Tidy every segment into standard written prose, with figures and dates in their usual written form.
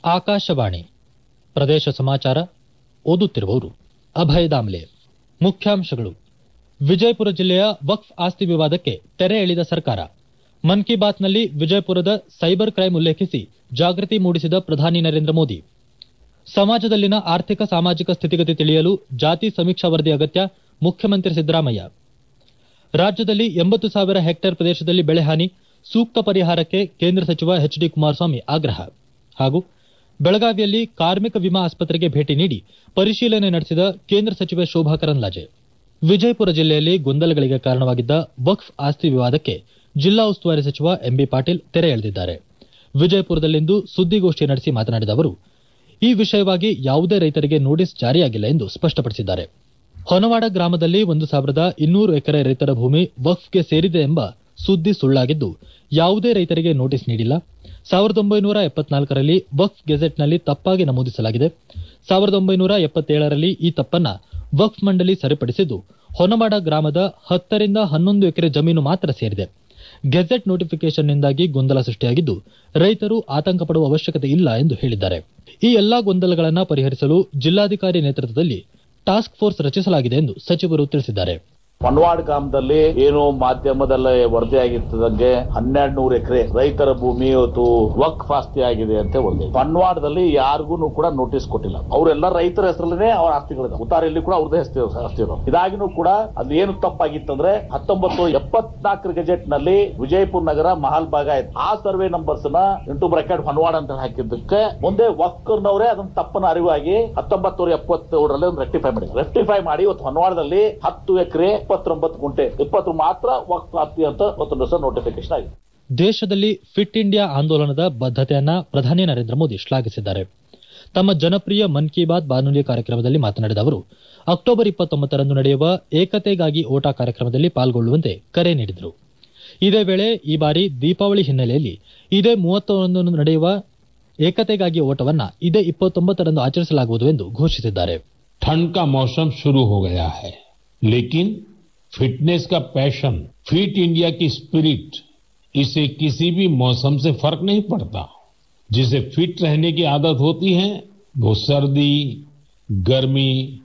ಆಕಾಶವಾಣಿ ಪ್ರದೇಶ ಸಮಾಚಾರ ಓದುತ್ತಿರುವವರು ಅಭಯ ದಾಮ್ಲೆ. ಮುಖ್ಯಾಂಶಗಳು. ವಿಜಯಪುರ ಜಿಲ್ಲೆಯ ವಕ್ಫ್ ಆಸ್ತಿ ವಿವಾದಕ್ಕೆ ತೆರೆ ಎಳೆದ ಸರ್ಕಾರ. ಮನ್ ಕಿ ಬಾತ್ನಲ್ಲಿ ವಿಜಯಪುರದ ಸೈಬರ್ ಕ್ರೈಂ ಉಲ್ಲೇಖಿಸಿ ಜಾಗೃತಿ ಮೂಡಿಸಿದ ಪ್ರಧಾನಿ ನರೇಂದ್ರ ಮೋದಿ. ಸಮಾಜದಲ್ಲಿನ ಆರ್ಥಿಕ ಸಾಮಾಜಿಕ ಸ್ಥಿತಿಗತಿ ತಿಳಿಯಲು ಜಾತಿ ಸಮೀಕ್ಷಾ ವರದಿ ಅಗತ್ಯ, ಮುಖ್ಯಮಂತ್ರಿ ಸಿದ್ದರಾಮಯ್ಯ. ರಾಜ್ಯದಲ್ಲಿ 80,000 ಹೆಕ್ಟೇರ್ ಪ್ರದೇಶದಲ್ಲಿ ಬೆಳೆ ಹಾನಿ, ಸೂಕ್ತ ಪರಿಹಾರಕ್ಕೆ ಕೇಂದ್ರ ಸಚಿವ ಎಚ್ ಡಿ ಕುಮಾರಸ್ವಾಮಿ ಆಗ್ರಹ. ಹಾಗೂ ಬೆಳಗಾವಿಯಲ್ಲಿ ಕಾರ್ಮಿಕ ವಿಮಾ ಆಸ್ಪತ್ರೆಗೆ ಭೇಟಿ ನೀಡಿ ಪರಿಶೀಲನೆ ನಡೆಸಿದ ಕೇಂದ್ರ ಸಚಿವೆ ಶೋಭಾ ಕರಂದ್ಲಾಜೆ. ವಿಜಯಪುರ ಜಿಲ್ಲೆಯಲ್ಲಿ ಗೊಂದಲಗಳಿಗೆ ಕಾರಣವಾಗಿದ್ದ ವಕ್ಫ್ ಆಸ್ತಿ ವಿವಾದಕ್ಕೆ ಜಿಲ್ಲಾ ಉಸ್ತುವಾರಿ ಸಚಿವ ಎಂಬಿ ಪಾಟೀಲ್ ತೆರೆ ಎಳೆದಿದ್ದಾರೆ. ವಿಜಯಪುರದಲ್ಲಿಂದು ಸುದ್ದಿಗೋಷ್ಠಿ ನಡೆಸಿ ಮಾತನಾಡಿದ ಅವರು, ಈ ವಿಷಯವಾಗಿ ಯಾವುದೇ ರೈತರಿಗೆ ನೋಟಿಸ್ ಜಾರಿಯಾಗಿಲ್ಲ ಎಂದು ಸ್ಪಷ್ಟಪಡಿಸಿದ್ದಾರೆ. ಹೊನವಾಡ ಗ್ರಾಮದಲ್ಲಿ 1,200 ಎಕರೆ ರೈತರ ಭೂಮಿ ವಕ್ಫ್ಗೆ ಸೇರಿದೆ ಎಂಬ ಸುದ್ದಿ ಸುಳ್ಳಾಗಿದ್ದು, ಯಾವುದೇ ರೈತರಿಗೆ ನೋಟಿಸ್ ನೀಡಿಲ್ಲ. 1974ರಲ್ಲಿ ವಕ್ಫ್ ಗೆಜೆಟ್ನಲ್ಲಿ ತಪ್ಪಾಗಿ ನಮೂದಿಸಲಾಗಿದೆ. 1977ರಲ್ಲಿ ಈ ತಪ್ಪನ್ನ ವಕ್ಫ್ ಮಂಡಳಿ ಸರಿಪಡಿಸಿದ್ದು, ಹೊನವಾಡ ಗ್ರಾಮದ 10 ರಿಂದ 11 ಎಕರೆ ಜಮೀನು ಮಾತ್ರ ಸೇರಿದೆ. ಗೆಜೆಟ್ ನೋಟಿಫಿಕೇಷನ್ನಿಂದಾಗಿ ಗೊಂದಲ ಸೃಷ್ಟಿಯಾಗಿದ್ದು, ರೈತರು ಆತಂಕ ಪಡುವ ಅವಶ್ಯಕತೆ ಇಲ್ಲ ಎಂದು ಹೇಳಿದ್ದಾರೆ. ಈ ಎಲ್ಲಾ ಗೊಂದಲಗಳನ್ನು ಪರಿಹರಿಸಲು ಜಿಲ್ಲಾಧಿಕಾರಿ ನೇತೃತ್ವದಲ್ಲಿ ಟಾಸ್ಕ್ ಫೋರ್ಸ್ ರಚಿಸಲಾಗಿದೆ ಎಂದು ಸಚಿವರು ತಿಳಿಸಿದ್ದಾರೆ. ಹೊನವಾಡ ಗ್ರಾಮದಲ್ಲಿ ಏನು ಮಾಧ್ಯಮದಲ್ಲಿ ವರದಿಯಾಗಿತ್ತದಂಗೆ 1,200 ಎಕರೆ ರೈತರ ಭೂಮಿ ಇವತ್ತು ವಕ್ಫ್ ಆಸ್ತಿ ಆಗಿದೆ ಅಂತ ವರದಿ. ಹೊನವಾಡದಲ್ಲಿ ಯಾರಿಗೂ ಕೂಡ ನೋಟಿಸ್ ಕೊಟ್ಟಿಲ್ಲ. ಅವರೆಲ್ಲ ರೈತರ ಹೆಸರಲ್ಲೇ ಅವರ ಆಸ್ತಿಗಳಿದೆ. ಉತ್ತಾರಿಯಲ್ಲಿ ಕೂಡ ಅವ್ರದೇ ಆಸ್ತಿ ಇರೋದು. ಇದಾಗಿನೂ ಕೂಡ ಅದು ಏನು ತಪ್ಪಾಗಿತ್ತಂದ್ರೆ 1974 ಗೆಜೆಟ್ ನಲ್ಲಿ ವಿಜಯಪುರ ನಗರ ಮಹಾಲ್ ಭಾಗ ಆಯ್ತು. ಆ ಸರ್ವೆ ನಂಬರ್ಸ್ ನ ಇಂಟು ಬ್ರಾಕೆಟ್ ಹೊನವಾಡ ಅಂತ ಹಾಕಿದ್ದಕ್ಕೆ ಮುಂದೆ ವಕ್ಫ್ನವರೇ ಅದನ್ನ ತಪ್ಪನ ಅರಿವಾಗಿ 1977ರಲ್ಲಿ ಒಂದು ರೆಕ್ಟಿಫೈ ಮಾಡಿ ಇವತ್ತು ಹೊನವಾಡದಲ್ಲಿ 10 ಎಕರೆ 29 ಗುಂಟೆ 20 ಮಾತ್ರ ವಕ್ಫ್ ಆಸ್ತಿ ಅಂತ ನೋಟಿಫಿಕೇಶನ್ ಆಗಿದೆ. ದೇಶದಲ್ಲಿ ಫಿಟ್ ಇಂಡಿಯಾ ಆಂದೋಲನದ ಬದ್ಧತೆಯನ್ನ ಪ್ರಧಾನಿ ನರೇಂದ್ರ ಮೋದಿ ಶ್ಲಾಘಿಸಿದ್ದಾರೆ. ತಮ್ಮ ಜನಪ್ರಿಯ ಮನ್ ಕಿ ಬಾತ್ ಬಾನುಲಿ ಕಾರ್ಯಕ್ರಮದಲ್ಲಿ ಮಾತನಾಡಿದ ಅವರು, ಅಕ್ಟೋಬರ್ 29ರಂದು ನಡೆಯುವ ಏಕತೆಗಾಗಿ ಓಟ ಕಾರ್ಯಕ್ರಮದಲ್ಲಿ ಪಾಲ್ಗೊಳ್ಳುವಂತೆ ಕರೆ ನೀಡಿದರು. ಇದೇ ವೇಳೆ ಈ ಬಾರಿ ದೀಪಾವಳಿ ಹಿನ್ನೆಲೆಯಲ್ಲಿ ಇದೇ 31ರಂದು ನಡೆಯುವ ಏಕತೆಗಾಗಿ ಓಟವನ್ನ ಇದೇ 29ರಂದು ಆಚರಿಸಲಾಗುವುದು ಎಂದು ಘೋಷಿಸಿದ್ದಾರೆ. ठंड का मौसम शुरू हो गया है, लेकिन फिटनेस का पैशन, फिट इंडिया की स्पिरिट, इसे किसी भी मौसम से फर्क नहीं पड़ता. जिसे फिट रहने की आदत होती है वो सर्दी, गर्मी,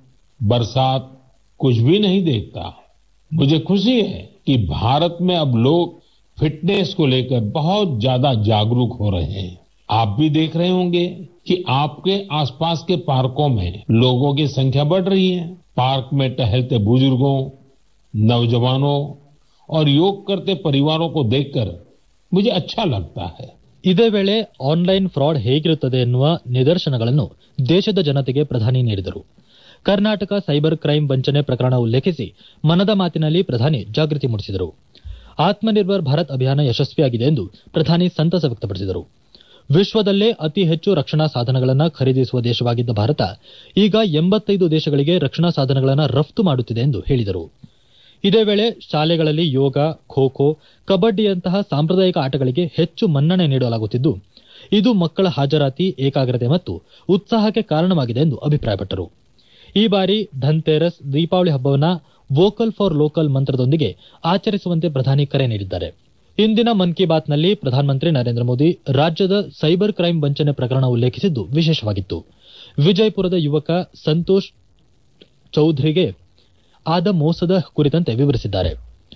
बरसात कुछ भी नहीं देखता. मुझे खुशी है कि भारत में अब लोग फिटनेस को लेकर बहुत ज्यादा जागरूक हो रहे हैं. आप भी देख रहे होंगे कि आपके आसपास के पार्कों में लोगों की संख्या बढ़ रही है. पार्क में टहलते बुजुर्गों, नौजवानों और योग करते परिवारों को देखकर मुझे अच्छा लगता है. ಇದೇ ವೇಳೆ ಆನ್ಲೈನ್ ಫ್ರಾಡ್ ಹೇಗಿರುತ್ತದೆ ಎನ್ನುವ ನಿದರ್ಶನಗಳನ್ನು ದೇಶದ ಜನತೆಗೆ ಪ್ರಧಾನಿ ನೀಡಿದರು. ಕರ್ನಾಟಕ ಸೈಬರ್ ಕ್ರೈಂ ವಂಚನೆ ಪ್ರಕರಣ ಉಲ್ಲೇಖಿಸಿ ಮನದ ಮಾತಿನಲ್ಲಿ ಪ್ರಧಾನಿ ಜಾಗೃತಿ ಮೂಡಿಸಿದರು. ಆತ್ಮನಿರ್ಭರ್ ಭಾರತ್ ಅಭಿಯಾನ ಯಶಸ್ವಿಯಾಗಿದೆ ಎಂದು ಪ್ರಧಾನಿ ಸಂತಸ ವ್ಯಕ್ತಪಡಿಸಿದರು. ವಿಶ್ವದಲ್ಲೇ ಅತಿ ಹೆಚ್ಚು ರಕ್ಷಣಾ ಸಾಧನಗಳನ್ನು ಖರೀದಿಸುವ ದೇಶವಾಗಿದ್ದ ಭಾರತ ಈಗ 85 ದೇಶಗಳಿಗೆ ರಕ್ಷಣಾ ಸಾಧನಗಳನ್ನು ರಫ್ತು ಮಾಡುತ್ತಿದೆ ಎಂದು ಹೇಳಿದರು. ಇದೇ ವೇಳೆ ಶಾಲೆಗಳಲ್ಲಿ ಯೋಗ, ಖೋ ಖೋ, ಕಬಡ್ಡಿಯಂತಹ ಸಾಂಪ್ರದಾಯಿಕ ಆಟಗಳಿಗೆ ಹೆಚ್ಚು ಮನ್ನಣೆ ನೀಡಲಾಗುತ್ತಿದ್ದು, ಇದು ಮಕ್ಕಳ ಹಾಜರಾತಿ, ಏಕಾಗ್ರತೆ ಮತ್ತು ಉತ್ಸಾಹಕ್ಕೆ ಕಾರಣವಾಗಿದೆ ಎಂದು ಅಭಿಪ್ರಾಯಪಟ್ಟರು. ಈ ಬಾರಿ ಧನ್ತೆರಸ್, ದೀಪಾವಳಿ ಹಬ್ಬವನ್ನು ವೋಕಲ್ ಫಾರ್ ಲೋಕಲ್ ಮಂತ್ರದೊಂದಿಗೆ ಆಚರಿಸುವಂತೆ ಪ್ರಧಾನಿ ಕರೆ ನೀಡಿದ್ದಾರೆ. ಇಂದಿನ ಮನ್ ಕಿ ಬಾತ್ನಲ್ಲಿ ಪ್ರಧಾನಮಂತ್ರಿ ನರೇಂದ್ರ ಮೋದಿ ರಾಜ್ಯದ ಸೈಬರ್ ಕ್ರೈಂ ವಂಚನೆ ಪ್ರಕರಣ ಉಲ್ಲೇಖಿಸಿದ್ದು ವಿಶೇಷವಾಗಿತ್ತು. ವಿಜಯಪುರದ ಯುವಕ ಸಂತೋಷ್ ಚೌಧರಿಗೆ ಆದ ಮೋಸದ ಕುರಿತಂತೆ ವಿವರಿಸಿದ್ದಾರೆ.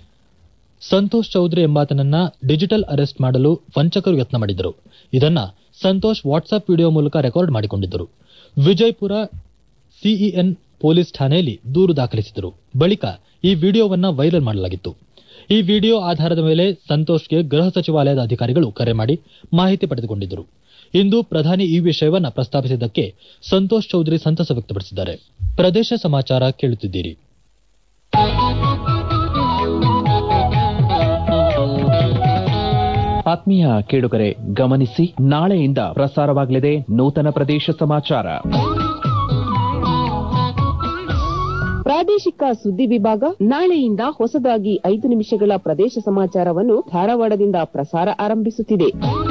ಸಂತೋಷ್ ಚೌಧರಿ ಎಂಬಾತನನ್ನ ಡಿಜಿಟಲ್ ಅರೆಸ್ಟ್ ಮಾಡಲು ವಂಚಕರು ಯತ್ನ ಮಾಡಿದ್ದರು. ಇದನ್ನ ಸಂತೋಷ್ ವಾಟ್ಸ್ಆಪ್ ವಿಡಿಯೋ ಮೂಲಕ ರೆಕಾರ್ಡ್ ಮಾಡಿಕೊಂಡಿದ್ದರು. ವಿಜಯಪುರ ಸಿಇಎನ್ ಪೊಲೀಸ್ ಠಾಣೆಯಲ್ಲಿ ದೂರು ದಾಖಲಿಸಿದರು. ಬಳಿಕ ಈ ವಿಡಿಯೋವನ್ನ ವೈರಲ್ ಮಾಡಲಾಗಿತ್ತು. ಈ ವಿಡಿಯೋ ಆಧಾರದ ಮೇಲೆ ಸಂತೋಷ್ಗೆ ಗೃಹ ಸಚಿವಾಲಯದ ಅಧಿಕಾರಿಗಳು ಕರೆ ಮಾಡಿ ಮಾಹಿತಿ ಪಡೆದುಕೊಂಡಿದ್ದರು. ಇಂದು ಪ್ರಧಾನಿ ಈ ವಿಷಯವನ್ನ ಪ್ರಸ್ತಾಪಿಸಿದ್ದಕ್ಕೆ ಸಂತೋಷ್ ಚೌಧರಿ ಸಂತಸ ವ್ಯಕ್ತಪಡಿಸಿದ್ದಾರೆ. ಪ್ರದೇಶ ಸಮಾಚಾರ ಕೇಳುತ್ತಿದ್ದೀರಿ. ಆತ್ಮೀಯ ಕೇಳುಗರೆ, ಗಮನಿಸಿ, ನಾಳೆಯಿಂದ ಪ್ರಸಾರವಾಗಲಿದೆ ನೂತನ ಪ್ರದೇಶ ಸಮಾಚಾರ. ಪ್ರಾದೇಶಿಕ ಸುದ್ದಿ ವಿಭಾಗ ನಾಳೆಯಿಂದ ಹೊಸದಾಗಿ 5 ನಿಮಿಷಗಳ ಪ್ರದೇಶ ಸಮಾಚಾರವನ್ನು ಧಾರವಾಡದಿಂದ ಪ್ರಸಾರ ಆರಂಭಿಸುತ್ತಿದೆ.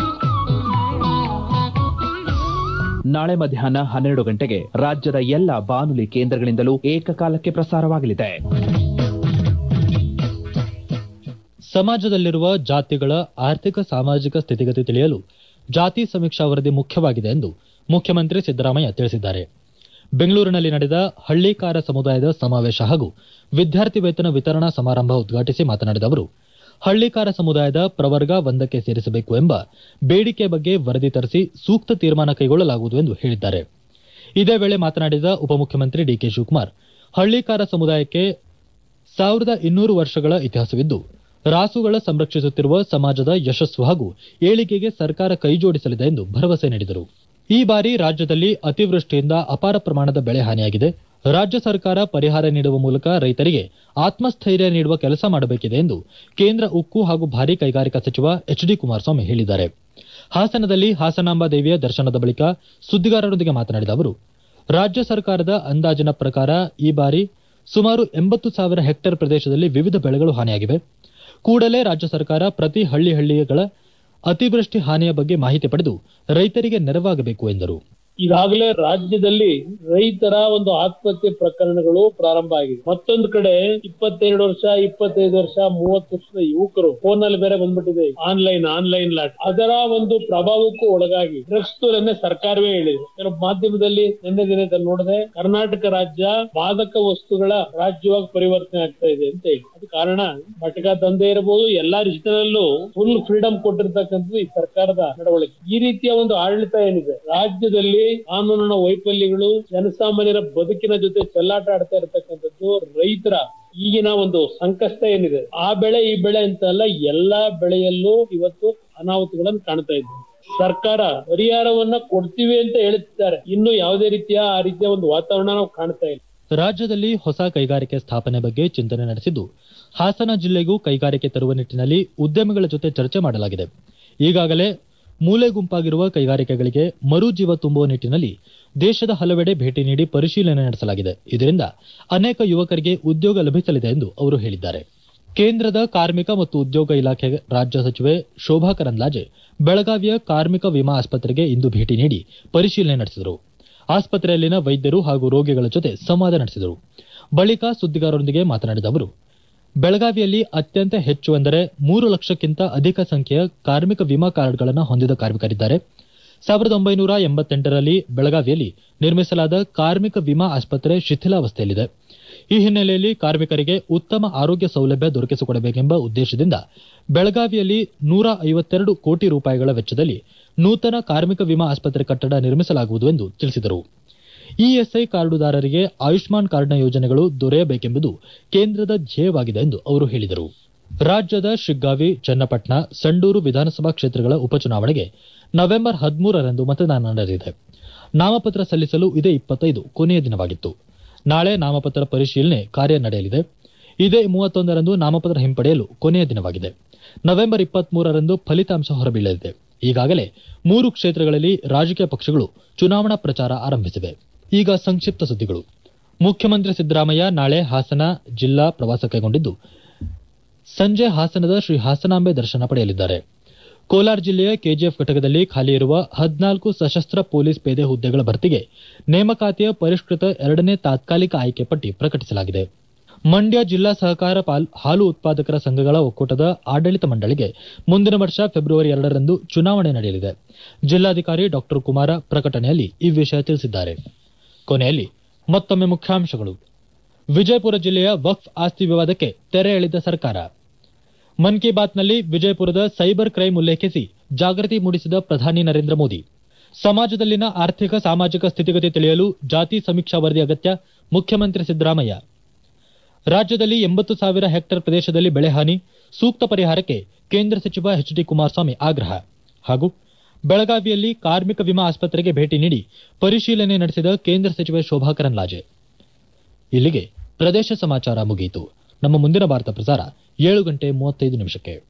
ನಾಳೆ ಮಧ್ಯಾಹ್ನ 12 ಗಂಟೆಗೆ ರಾಜ್ಯದ ಎಲ್ಲ ಬಾನುಲಿ ಕೇಂದ್ರಗಳಿಂದಲೂ ಏಕಕಾಲಕ್ಕೆ ಪ್ರಸಾರವಾಗಲಿದೆ. ಸಮಾಜದಲ್ಲಿರುವ ಜಾತಿಗಳ ಆರ್ಥಿಕ ಸಾಮಾಜಿಕ ಸ್ಥಿತಿಗತಿ ತಿಳಿಯಲು ಜಾತಿ ಸಮೀಕ್ಷಾ ವರದಿ ಮುಖ್ಯವಾಗಿದೆ ಎಂದು ಮುಖ್ಯಮಂತ್ರಿ ಸಿದ್ದರಾಮಯ್ಯ ತಿಳಿಸಿದ್ದಾರೆ. ಬೆಂಗಳೂರಿನಲ್ಲಿ ನಡೆದ ಹಳ್ಳಿಕಾರ ಸಮುದಾಯದ ಸಮಾವೇಶ ಹಾಗೂ ವಿದ್ಯಾರ್ಥಿ ವೇತನ ವಿತರಣಾ ಸಮಾರಂಭ ಉದ್ಘಾಟಿಸಿ ಮಾತನಾಡಿದ ಅವರು, ಹಳ್ಳಿಕಾರ ಸಮುದಾಯದ ಪ್ರವರ್ಗ ಒಂದಕ್ಕೆ ಸೇರಿಸಬೇಕು ಎಂಬ ಬೇಡಿಕೆ ಬಗ್ಗೆ ವರದಿ ತರಿಸಿ ಸೂಕ್ತ ತೀರ್ಮಾನ ಕೈಗೊಳ್ಳಲಾಗುವುದು ಎಂದು ಹೇಳಿದ್ದಾರೆ. ಇದೇ ವೇಳೆ ಮಾತನಾಡಿದ ಉಪಮುಖ್ಯಮಂತ್ರಿ ಡಿಕೆ ಶಿವಕುಮಾರ್, ಹಳ್ಳಿಕಾರ ಸಮುದಾಯಕ್ಕೆ 1200 ವರ್ಷಗಳ ಇತಿಹಾಸವಿದ್ದು ರಾಸುಗಳ ಸಂರಕ್ಷಿಸುತ್ತಿರುವ ಸಮಾಜದ ಯಶಸ್ಸು ಹಾಗೂ ಏಳಿಗೆಗೆ ಸರ್ಕಾರ ಕೈಜೋಡಿಸಲಿದೆ ಎಂದು ಭರವಸೆ ನೀಡಿದರು. ಈ ಬಾರಿ ರಾಜ್ಯದಲ್ಲಿ ಅತಿವೃಷ್ಟಿಯಿಂದ ಅಪಾರ ಪ್ರಮಾಣದ ಬೆಳೆ ಹಾನಿಯಾಗಿದೆ. ರಾಜ್ಯ ಸರ್ಕಾರ ಪರಿಹಾರ ನೀಡುವ ಮೂಲಕ ರೈತರಿಗೆ ಆತ್ಮಸ್ಥೈರ್ಯ ನೀಡುವ ಕೆಲಸ ಮಾಡಬೇಕಿದೆ ಎಂದು ಕೇಂದ್ರ ಉಕ್ಕು ಹಾಗೂ ಭಾರೀ ಕೈಗಾರಿಕಾ ಸಚಿವ ಎಚ್.ಡಿ. ಕುಮಾರಸ್ವಾಮಿ ಹೇಳಿದ್ದಾರೆ. ಹಾಸನದಲ್ಲಿ ಹಾಸನಾಂಬ ದೇವಿಯ ದರ್ಶನದ ಬಳಿಕ ಸುದ್ದಿಗಾರರೊಂದಿಗೆ ಮಾತನಾಡಿದ ಅವರು, ರಾಜ್ಯ ಸರ್ಕಾರದ ಅಂದಾಜಿನ ಪ್ರಕಾರ ಈ ಬಾರಿ ಸುಮಾರು 80,000 ಹೆಕ್ಟೇರ್ ಪ್ರದೇಶದಲ್ಲಿ ವಿವಿಧ ಬೆಳೆಗಳು ಹಾನಿಯಾಗಿವೆ. ಕೂಡಲೇ ರಾಜ್ಯ ಸರ್ಕಾರ ಪ್ರತಿ ಹಳ್ಳಿಗಳ ಅತಿವೃಷ್ಟಿ ಹಾನಿಯ ಬಗ್ಗೆ ಮಾಹಿತಿ ಪಡೆದು ರೈತರಿಗೆ ನೆರವಾಗಬೇಕು ಎಂದರು. ಈಗಾಗಲೇ ರಾಜ್ಯದಲ್ಲಿ ರೈತರ ಒಂದು ಆತ್ಮಹತ್ಯೆ ಪ್ರಕರಣಗಳು ಪ್ರಾರಂಭ ಆಗಿದೆ. ಮತ್ತೊಂದು ಕಡೆ 22 ವರ್ಷ, 25 ವರ್ಷ, 30 ವರ್ಷದ ಯುವಕರು ಫೋನ್ ನಲ್ಲಿ ಬೇರೆ ಬಂದ್ಬಿಟ್ಟಿದೆ, ಆನ್ಲೈನ್ ಲಾಟ್, ಅದರ ಒಂದು ಪ್ರಭಾವಕ್ಕೂ ಒಳಗಾಗಿ ಡ್ರಗ್ಸ್ ನಿನ್ನೆ ಸರ್ಕಾರವೇ ಹೇಳಿದೆ. ಕೆಲವು ಮಾಧ್ಯಮದಲ್ಲಿ ನಿನ್ನೆ ದಿನದಲ್ಲಿ ನೋಡಿದೆ, ಕರ್ನಾಟಕ ರಾಜ್ಯ ಮಾದಕ ವಸ್ತುಗಳ ರಾಜ್ಯವಾಗಿ ಪರಿವರ್ತನೆ ಆಗ್ತಾ ಇದೆ ಅಂತ ಹೇಳಿ. ಅದು ಕಾರಣ ಮಟಕ ದಂಧೆ ಇರಬಹುದು, ಎಲ್ಲಾ ರೀತಿಯಲ್ಲೂ ಫುಲ್ ಫ್ರೀಡಮ್ ಕೊಟ್ಟಿರ್ತಕ್ಕಂಥದ್ದು ಈ ಸರ್ಕಾರದ ನಡವಳಿಕೆ. ಈ ರೀತಿಯ ಒಂದು ಆಡಳಿತ ಏನಿದೆ ರಾಜ್ಯದಲ್ಲಿ, ಕಾನೂನಿನ ವೈಫಲ್ಯಗಳು, ಜನಸಾಮಾನ್ಯರ ಬದುಕಿನ ಜೊತೆ ಚೆಲ್ಲಾಟ ಆಡ್ತಾ ಇರತಕ್ಕಂಥದ್ದು, ರೈತರ ಈಗಿನ ಒಂದು ಸಂಕಷ್ಟ ಏನಿದೆ, ಆ ಬೆಳೆ ಈ ಬೆಳೆ ಅಂತಲ್ಲ, ಎಲ್ಲಾ ಬೆಳೆಯಲ್ಲೂ ಇವತ್ತು ಅನಾಹುತಗಳನ್ನು ಕಾಣ್ತಾ ಇದ್ದೀವಿ. ಸರ್ಕಾರ ಪರಿಹಾರವನ್ನ ಕೊಡ್ತೀವಿ ಅಂತ ಹೇಳುತ್ತಿದ್ದಾರೆ, ಇನ್ನು ಯಾವುದೇ ರೀತಿಯ ಆ ರೀತಿಯ ಒಂದು ವಾತಾವರಣ ನಾವು ಕಾಣ್ತಾ ಇಲ್ಲ. ರಾಜ್ಯದಲ್ಲಿ ಹೊಸ ಕೈಗಾರಿಕೆ ಸ್ಥಾಪನೆ ಬಗ್ಗೆ ಚಿಂತನೆ ನಡೆಸಿದ್ದು, ಹಾಸನ ಜಿಲ್ಲೆಗೂ ಕೈಗಾರಿಕೆ ತರುವ ನಿಟ್ಟಿನಲ್ಲಿ ಉದ್ಯಮಿಗಳ ಜೊತೆ ಚರ್ಚೆ ಮಾಡಲಾಗಿದೆ. ಈಗಾಗಲೇ ಮೂಲೆ ಗುಂಪಾಗಿರುವ ಕೈಗಾರಿಕೆಗಳಿಗೆ ಮರುಜೀವ ತುಂಬುವ ನಿಟ್ಟಿನಲ್ಲಿ ದೇಶದ ಹಲವೆಡೆ ಭೇಟಿ ನೀಡಿ ಪರಿಶೀಲನೆ ನಡೆಸಲಾಗಿದೆ. ಇದರಿಂದ ಅನೇಕ ಯುವಕರಿಗೆ ಉದ್ಯೋಗ ಲಭಿಸಲಿದೆ ಎಂದು ಅವರು ಹೇಳಿದ್ದಾರೆ. ಕೇಂದ್ರದ ಕಾರ್ಮಿಕ ಮತ್ತು ಉದ್ಯೋಗ ಇಲಾಖೆ ರಾಜ್ಯ ಸಚಿವೆ ಶೋಭಾ ಕರಂದ್ಲಾಜೆ ಬೆಳಗಾವಿಯ ಕಾರ್ಮಿಕ ವಿಮಾ ಆಸ್ಪತ್ರೆಗೆ ಇಂದು ಭೇಟಿ ನೀಡಿ ಪರಿಶೀಲನೆ ನಡೆಸಿದರು. ಆಸ್ಪತ್ರೆಯಲ್ಲಿನ ವೈದ್ಯರು ಹಾಗೂ ರೋಗಿಗಳ ಜೊತೆ ಸಂವಾದ ನಡೆಸಿದರು. ಬಳಿಕ ಸುದ್ದಿಗಾರರೊಂದಿಗೆ ಮಾತನಾಡಿದ ಅವರು, ಬೆಳಗಾವಿಯಲ್ಲಿ ಅತ್ಯಂತ ಹೆಚ್ಚು ಎಂದರೆ 3 ಲಕ್ಷಕ್ಕಿಂತ ಅಧಿಕ ಸಂಖ್ಯೆಯ ಕಾರ್ಮಿಕ ವಿಮಾ ಕಾರ್ಡ್ಗಳನ್ನು ಹೊಂದಿದ ಕಾರ್ಮಿಕರಿದ್ದಾರೆ. 1988ರಲ್ಲಿ ಬೆಳಗಾವಿಯಲ್ಲಿ ನಿರ್ಮಿಸಲಾದ ಕಾರ್ಮಿಕ ವಿಮಾ ಆಸ್ಪತ್ರೆ ಶಿಥಿಲಾವಸ್ಥೆಯಲ್ಲಿದೆ. ಈ ಹಿನ್ನೆಲೆಯಲ್ಲಿ ಕಾರ್ಮಿಕರಿಗೆ ಉತ್ತಮ ಆರೋಗ್ಯ ಸೌಲಭ್ಯ ದೊರಕಿಸಿಕೊಡಬೇಕೆಂಬ ಉದ್ದೇಶದಿಂದ ಬೆಳಗಾವಿಯಲ್ಲಿ 152 ಕೋಟಿ ರೂಪಾಯಿಗಳ ವೆಚ್ಚದಲ್ಲಿ ನೂತನ ಕಾರ್ಮಿಕ ವಿಮಾ ಆಸ್ಪತ್ರೆ ಕಟ್ಟಡ ನಿರ್ಮಿಸಲಾಗುವುದು ಎಂದು ತಿಳಿಸಿದರು. ಇಎಸ್ಐ ಕಾರ್ಡುದಾರರಿಗೆ ಆಯುಷ್ಮಾನ್ ಕಾರ್ಡ್ನ ಯೋಜನೆಗಳು ದೊರೆಯಬೇಕೆಂಬುದು ಕೇಂದ್ರದ ಧ್ಯೇಯವಾಗಿದೆ ಎಂದು ಅವರು ಹೇಳಿದರು. ರಾಜ್ಯದ ಶಿಗ್ಗಾವಿ, ಚನ್ನಪಟ್ಟಣ, ಸಂಡೂರು ವಿಧಾನಸಭಾ ಕ್ಷೇತ್ರಗಳ ಉಪಚುನಾವಣೆಗೆ ನವೆಂಬರ್ 13ರಂದು ಮತದಾನ ನಡೆದಿದೆ. ನಾಮಪತ್ರ ಸಲ್ಲಿಸಲು ಇದೇ 25 ಕೊನೆಯ ದಿನವಾಗಿತ್ತು. ನಾಳೆ ನಾಮಪತ್ರ ಪರಿಶೀಲನೆ ಕಾರ್ಯ ನಡೆಯಲಿದೆ. ಇದೇ 31ರಂದು ನಾಮಪತ್ರ ಹಿಂಪಡೆಯಲು ಕೊನೆಯ ದಿನವಾಗಿದೆ. ನವೆಂಬರ್ 23ರಂದು ಫಲಿತಾಂಶ ಹೊರಬೀಳಲಿದೆ. ಈಗಾಗಲೇ 3 ಕ್ಷೇತ್ರಗಳಲ್ಲಿ ರಾಜಕೀಯ ಪಕ್ಷಗಳು ಚುನಾವಣಾ ಪ್ರಚಾರ ಆರಂಭಿಸಿವೆ. ಈಗ ಸಂಕ್ಷಿಪ್ತ ಸುದ್ದಿಗಳು. ಮುಖ್ಯಮಂತ್ರಿ ಸಿದ್ದರಾಮಯ್ಯ ನಾಳೆ ಹಾಸನ ಜಿಲ್ಲಾ ಪ್ರವಾಸ ಕೈಗೊಂಡಿದ್ದು, ಸಂಜೆ ಹಾಸನದ ಶ್ರೀ ಹಾಸನಾಂಬೆ ದರ್ಶನ ಪಡೆಯಲಿದ್ದಾರೆ. ಕೋಲಾರ ಜಿಲ್ಲೆಯ ಕೆಜಿಎಫ್ ಘಟಕದಲ್ಲಿ ಖಾಲಿ ಇರುವ 14 ಸಶಸ್ತ್ರ ಪೊಲೀಸ್ ಪೇದೆ ಹುದ್ದೆಗಳ ಭರ್ತಿಗೆ ನೇಮಕಾತಿಯ ಪರಿಷ್ಕೃತ 2ನೇ ತಾತ್ಕಾಲಿಕ ಆಯ್ಕೆ ಪಟ್ಟಿ ಪ್ರಕಟಿಸಲಾಗಿದೆ. ಮಂಡ್ಯ ಜಿಲ್ಲಾ ಸಹಕಾರ ಹಾಲು ಉತ್ಪಾದಕರ ಸಂಘಗಳ ಒಕ್ಕೂಟದ ಆಡಳಿತ ಮಂಡಳಿಗೆ ಮುಂದಿನ ವರ್ಷ ಫೆಬ್ರವರಿ 2ರಂದು ಚುನಾವಣೆ ನಡೆಯಲಿದೆ. ಜಿಲ್ಲಾಧಿಕಾರಿ ಡಾ ಕುಮಾರ ಪ್ರಕಟಣೆಯಲ್ಲಿ ಈ ವಿಷಯ ತಿಳಿಸಿದ್ದಾರೆ. ಕೊನೆಯಲ್ಲಿ ಮತ್ತೊಮ್ಮೆ ಮುಖ್ಯಾಂಶಗಳು. ವಿಜಯಪುರ ಜಿಲ್ಲೆಯ ವಕ್ಫ್ ಆಸ್ತಿ ವಿವಾದಕ್ಕೆ ತೆರೆ ಎಳೆದ ಸರ್ಕಾರ. ಮನ್ ಕಿ ಬಾತ್ನಲ್ಲಿ ವಿಜಯಪುರದ ಸೈಬರ್ ಕ್ರೈಂ ಉಲ್ಲೇಖಿಸಿ ಜಾಗೃತಿ ಮೂಡಿಸಿದ ಪ್ರಧಾನಿ ನರೇಂದ್ರ ಮೋದಿ. ಸಮಾಜದಲ್ಲಿನ ಆರ್ಥಿಕ ಸಾಮಾಜಿಕ ಸ್ಥಿತಿಗತಿ ತಿಳಿಯಲು ಜಾತಿ ಸಮೀಕ್ಷಾ ವರದಿ ಅಗತ್ಯ, ಮುಖ್ಯಮಂತ್ರಿ ಸಿದ್ದರಾಮಯ್ಯ. ರಾಜ್ಯದಲ್ಲಿ 80,000 ಹೆಕ್ಟೇರ್ ಪ್ರದೇಶದಲ್ಲಿ ಬೆಳೆ ಹಾನಿ, ಸೂಕ್ತ ಪರಿಹಾರಕ್ಕೆ ಕೇಂದ್ರ ಸಚಿವ ಎಚ್.ಡಿ. ಕುಮಾರಸ್ವಾಮಿ ಆಗ್ರಹ. ಹಾಗೂ ಬೆಳಗಾವಿಯಲ್ಲಿ ಕಾರ್ಮಿಕ ವಿಮಾ ಆಸ್ಪತ್ರೆಗೆ ಭೇಟಿ ನೀಡಿ ಪರಿಶೀಲನೆ ನಡೆಸಿದ ಕೇಂದ್ರ ಸಚಿವೆ ಶೋಭಾ ಕರಂದ್ಲಾಜೆ. ಇಲ್ಲಿಗೆ ಪ್ರದೇಶ ಸಮಾಚಾರ ಮುಗಿಯಿತು. ನಮ್ಮ ಮುಂದಿನ ವಾರ್ತಾ ಪ್ರಸಾರ 7:35